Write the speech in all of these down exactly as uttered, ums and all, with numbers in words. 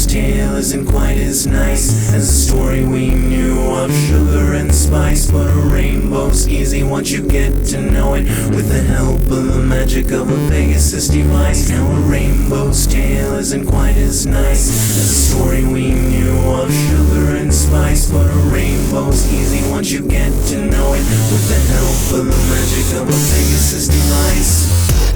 tale isn't quite as nice as the story we knew of sugar and spice. But a rainbow's easy once you get to know it, with the help of the magic of a Pegasus device. Now a rainbow's tale isn't quite as nice as the story we knew of sugar and spice. But a rainbow's easy once you get to know it, with the help of the magic of a Pegasus device.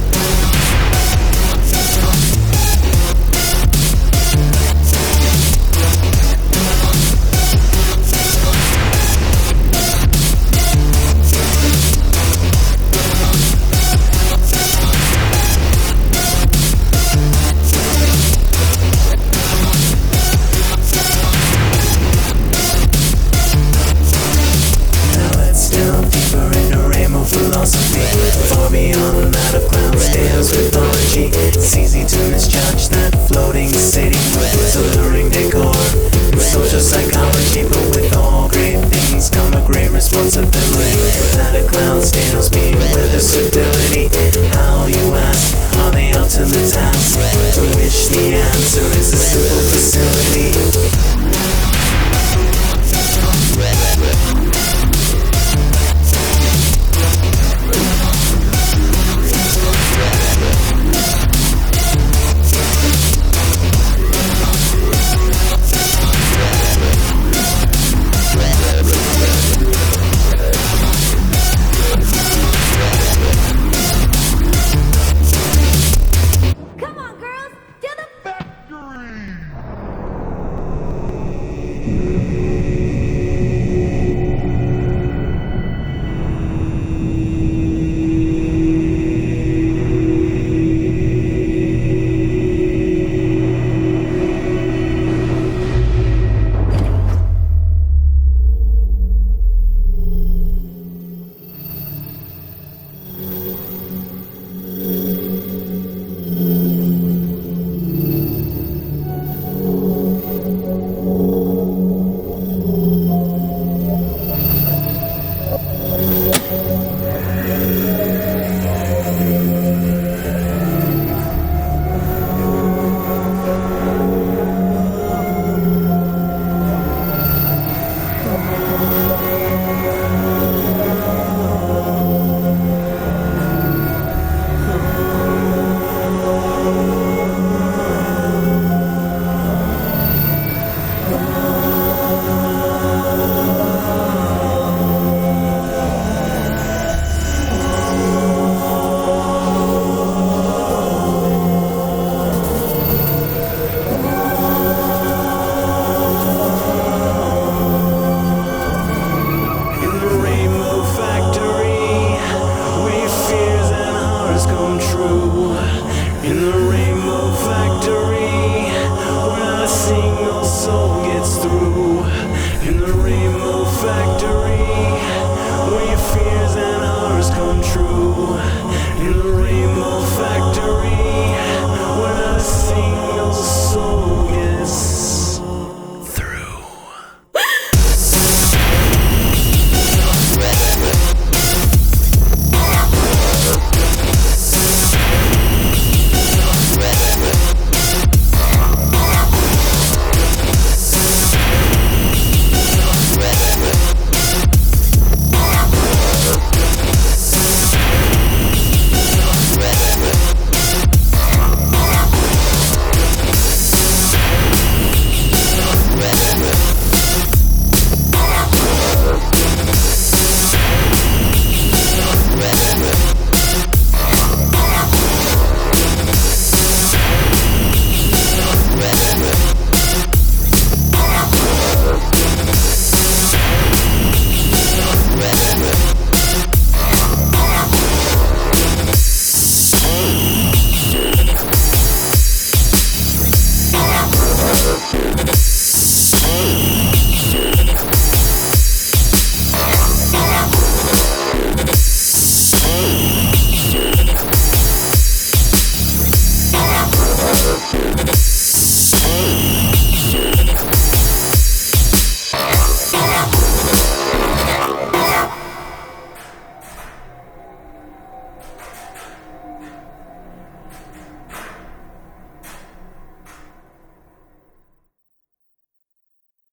Far beyond that of Cloudsdale's mythology, it's easy to misjudge that floating city with its alluring decor, social psychology. But with all great things come a great responsibility. That of Cloudsdale's being with us today.